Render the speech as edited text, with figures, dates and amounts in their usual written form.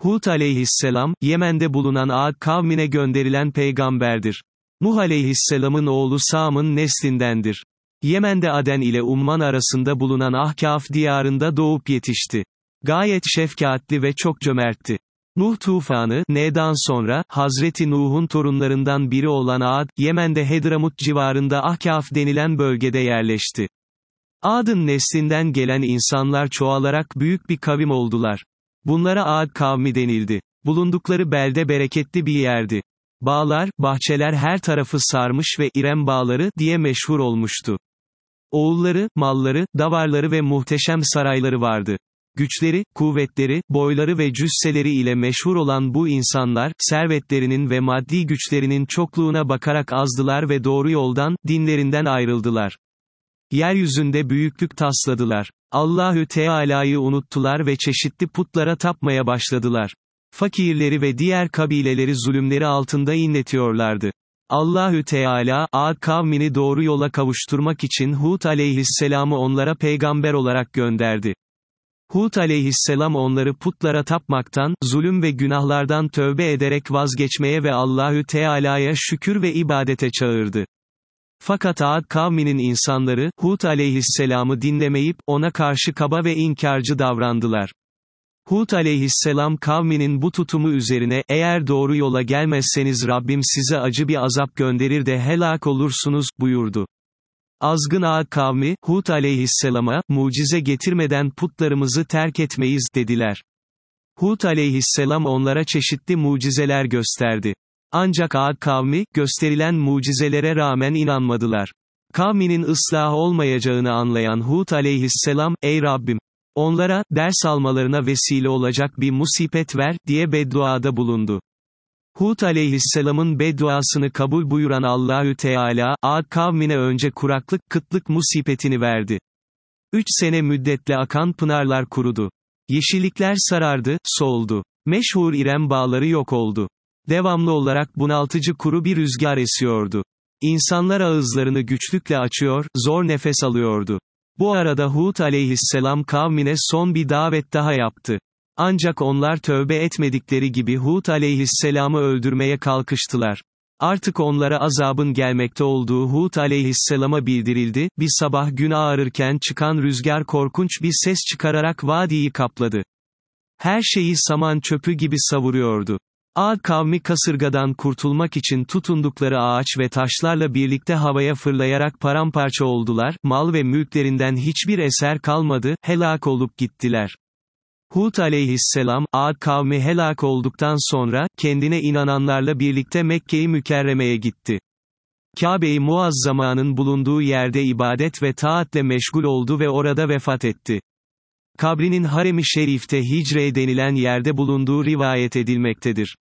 Hud aleyhisselam, Yemen'de bulunan Ad kavmine gönderilen peygamberdir. Nuh aleyhisselamın oğlu Sam'ın neslindendir. Yemen'de Aden ile Umman arasında bulunan Ahkaf diyarında doğup yetişti. Gayet şefkatli ve çok cömertti. Nuh tufanı, N'dan sonra, Hazreti Nuh'un torunlarından biri olan Ad, Yemen'de Hedramut civarında Ahkaf denilen bölgede yerleşti. Ad'ın neslinden gelen insanlar çoğalarak büyük bir kavim oldular. Bunlara Ad kavmi denildi. Bulundukları belde bereketli bir yerdi. Bağlar, bahçeler her tarafı sarmış ve İrem bağları diye meşhur olmuştu. Oğulları, malları, davarları ve muhteşem sarayları vardı. Güçleri, kuvvetleri, boyları ve cüsseleri ile meşhur olan bu insanlar, servetlerinin ve maddi güçlerinin çokluğuna bakarak azdılar ve doğru yoldan, dinlerinden ayrıldılar. Yeryüzünde büyüklük tasladılar. Allahü Teala'yı unuttular ve çeşitli putlara tapmaya başladılar. Fakirleri ve diğer kabileleri zulümleri altında inletiyorlardı. Allahü Teala, Ad kavmini doğru yola kavuşturmak için Hud aleyhisselamı onlara peygamber olarak gönderdi. Hud aleyhisselam onları putlara tapmaktan, zulüm ve günahlardan tövbe ederek vazgeçmeye ve Allahü Teala'ya şükür ve ibadete çağırdı. Fakat Ad kavminin insanları, Hud aleyhisselamı dinlemeyip, ona karşı kaba ve inkarcı davrandılar. Hud aleyhisselam kavminin bu tutumu üzerine, eğer doğru yola gelmezseniz Rabbim size acı bir azap gönderir de helak olursunuz, buyurdu. Azgın Ad kavmi, Hud aleyhisselama, mucize getirmeden putlarımızı terk etmeyiz, dediler. Hud aleyhisselam onlara çeşitli mucizeler gösterdi. Ancak Ad kavmi, gösterilen mucizelere rağmen inanmadılar. Kavminin ıslah olmayacağını anlayan Hud aleyhisselam, ey Rabbim! Onlara, ders almalarına vesile olacak bir musibet ver, diye bedduada bulundu. Hud aleyhisselamın bedduasını kabul buyuran Allahü Teala, Ad kavmine önce kuraklık, kıtlık musibetini verdi. 3 sene müddetle akan pınarlar kurudu. Yeşillikler sarardı, soldu. Meşhur İrem bağları yok oldu. Devamlı olarak bunaltıcı kuru bir rüzgar esiyordu. İnsanlar ağızlarını güçlükle açıyor, zor nefes alıyordu. Bu arada Hud aleyhisselam kavmine son bir davet daha yaptı. Ancak onlar tövbe etmedikleri gibi Hud aleyhisselamı öldürmeye kalkıştılar. Artık onlara azabın gelmekte olduğu Hud aleyhisselama bildirildi, bir sabah gün ağarırken çıkan rüzgar korkunç bir ses çıkararak vadiyi kapladı. Her şeyi saman çöpü gibi savuruyordu. Ad kavmi kasırgadan kurtulmak için tutundukları ağaç ve taşlarla birlikte havaya fırlayarak paramparça oldular, mal ve mülklerinden hiçbir eser kalmadı, helak olup gittiler. Hud aleyhisselam, Ad kavmi helak olduktan sonra, kendine inananlarla birlikte Mekke-i Mükerreme'ye gitti. Kabe-i Muazzama'nın bulunduğu yerde ibadet ve taatle meşgul oldu ve orada vefat etti. Kabrinin Harem-i Şerif'te Hicre denilen yerde bulunduğu rivayet edilmektedir.